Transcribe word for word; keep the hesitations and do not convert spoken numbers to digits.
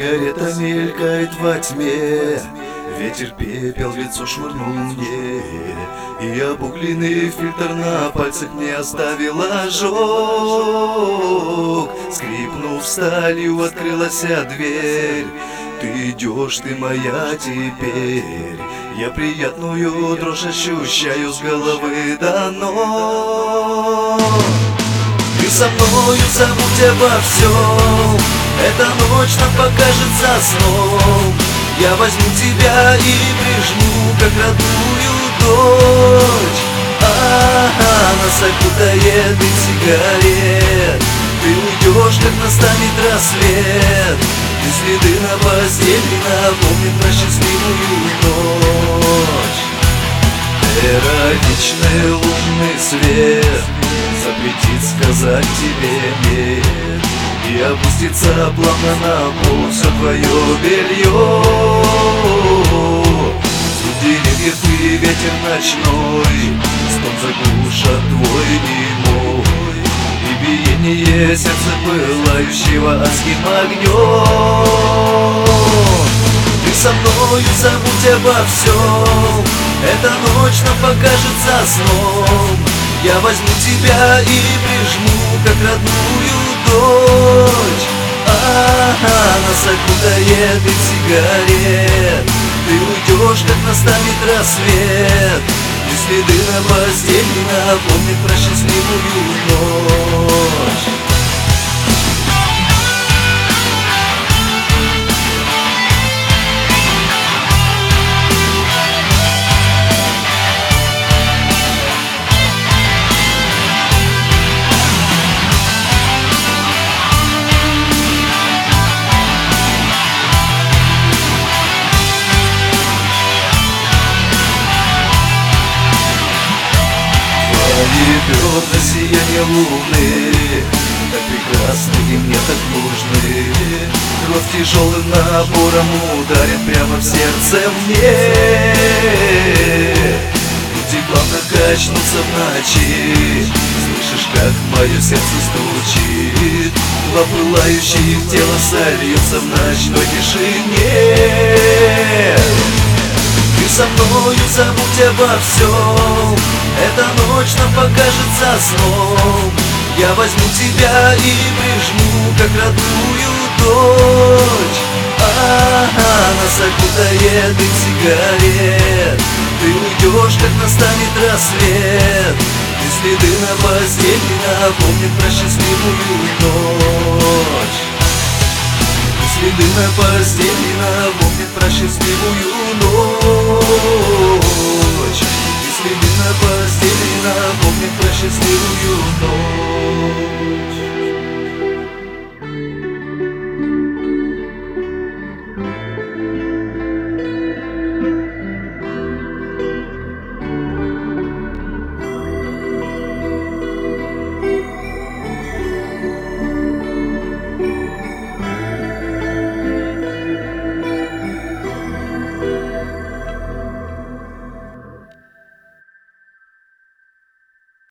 Сигарета мелькает во тьме, ветер пепел в лицо швырнул мне, и обугленный фильтр на пальцах мне оставил ожог. Скрипнув сталью, открылась дверь. Ты идешь, ты моя теперь. Я приятную дрожь ощущаю с головы до ног. Ты со мною, забудь обо всем. Эта ночь нам покажется сном. Я возьму тебя и прижму, как родную дочь. А-а-а, нас окутает дым сигарет. Ты уйдешь, как настанет рассвет. И следы на постели напомнят про счастливую ночь. Эротичный лунный свет запретит сказать тебе нет, и опустится плавно на пол все твое белье. Звук деревьев и ветер ночной, стон заглушат твой немой, и биение сердца пылающего адским огнем. Ты со мною, забудь обо всем. Эта ночь нам покажется сном. Я возьму тебя и прижму, как родную дочь. А-а-а, нас окутает дым сигарет. Ты уйдешь, как настанет рассвет. И следы на постели напомнят про счастливую ночь. Бедра сияние луны, так прекрасны и мне так нужны. Кровь тяжелым напором ударит прямо в сердце мне. Люди плавно качнутся в ночи. Слышишь, как мое сердце стучит. Два пылающих тела сольются в ночной тишине. Ты со мною, забудь обо всем. Эта ночь нам покажется сном. Я возьму тебя и прижму, как родную дочь. А-а-а, нас окутает дым сигарет. Ты уйдешь, как настанет рассвет. И следы на постели напомнят про счастливую ночь. И следы на постели напомнят про счастливую ночь. Следы на постели напомнят про счастливую